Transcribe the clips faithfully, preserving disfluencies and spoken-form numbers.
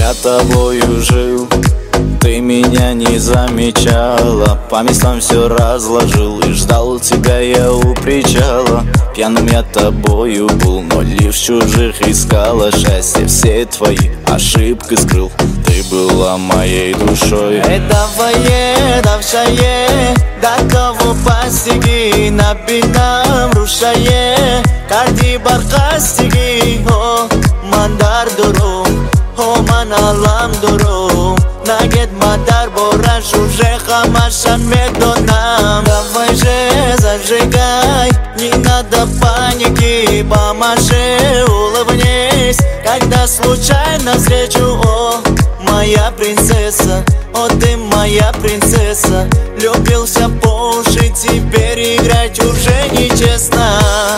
я тобою жил, ты меня не замечала. По местам все разложил и ждал тебя я у причала. Пьяным я тобою был, но лишь чужих искала счастье. Все твои ошибки скрыл, ты была моей душой. Эй, давай, давшае, да кого постиги, набинам рушае, карди бархастиги, о, мандар дурум, о, маналам дурум. Нагет мадар бораш уже хамашан медонам. Давай же зажигай, не надо паники, помаши, улыбнись, когда случайно встречу. О, моя принцесса, о, ты моя принцесса. Любился по уши, теперь играть уже нечестно.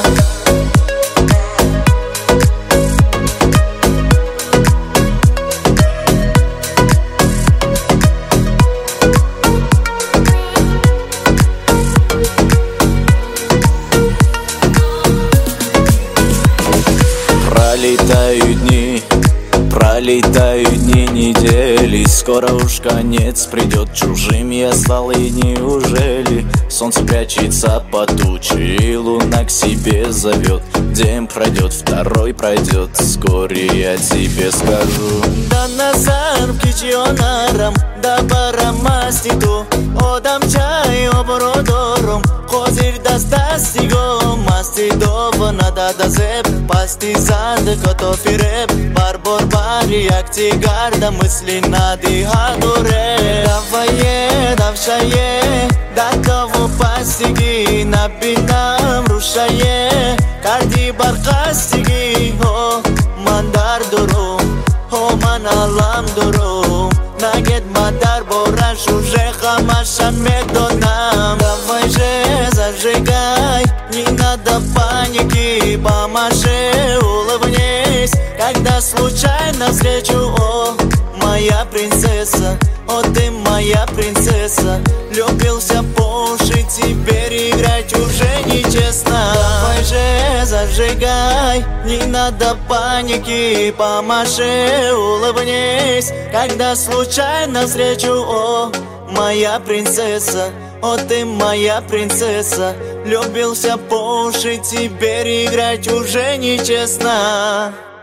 Пролетают дни, пролетают дни, недели. Скоро уж конец придет, чужим я стал, и неужели? Солнце прячется под тучи, и луна к себе зовет. День пройдет, второй пройдет, вскоре я тебе скажу. Да назар птичьонарам, да барамаститу, одам чай обродором, хозир дастастиго, мастидова надо да зеп, пастизад котофиреп, барбор бари актигарда мысли надихадуре. Давай, давшае, да кого постиги, набинам рушае, карди бархастиги, о, мандар дурум, о, маналам дурум. Нагет мадар бораш уже хамашан медонам. Давай же зажигай, не надо паники, помаши, улыбнись, когда случайно встречу. О, моя принцесса, о, ты моя принцесса. Любился по уши, теперь играть уже нечестно. Давай же зажигай, не надо паники, помаши, улыбнись, когда случайно встречу. О, моя принцесса, о, ты моя принцесса. Любился по уши, теперь играть уже нечестно.